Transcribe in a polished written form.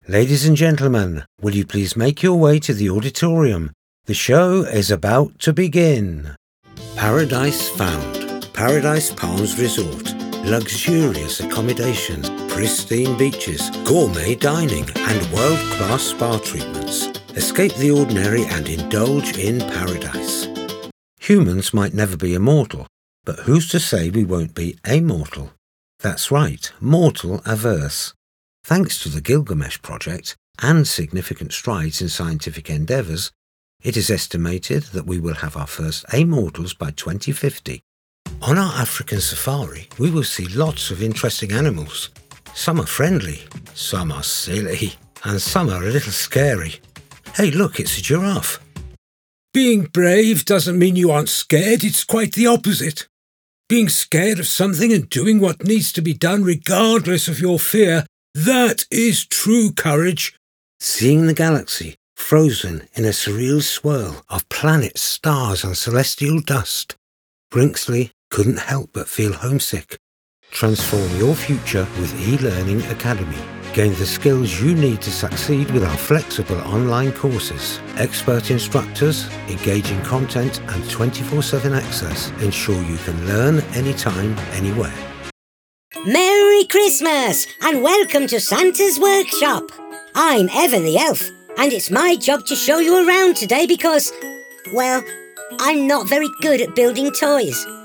Ladies and gentlemen, will you please make your way to the auditorium? The show is about to begin. Paradise Found. Paradise Palms Resort. Luxurious accommodations, pristine beaches, gourmet dining, and world-class spa treatments. Escape the ordinary and indulge in paradise. Humans might never be immortal, but who's to say we won't be amortal? That's right, mortal averse. Thanks to the Gilgamesh Project and significant strides in scientific endeavours, it is estimated that we will have our first amortals by 2050. On our African safari, we will see lots of interesting animals. Some are friendly, some are silly, and some are a little scary. Hey, look, it's a giraffe. Being brave doesn't mean you aren't scared, it's quite the opposite. Being scared of something and doing what needs to be done regardless of your fear, that is true courage. Seeing the galaxy frozen in a surreal swirl of planets, stars and celestial dust, Brinkley couldn't help but feel homesick. Transform your future with eLearning Academy. Gain the skills you need to succeed with our flexible online courses. Expert instructors, engaging content and 24/7 access ensure you can learn anytime, anywhere. Merry Christmas and welcome to Santa's Workshop. I'm Evan the Elf and it's my job to show you around today because, well, I'm not very good at building toys.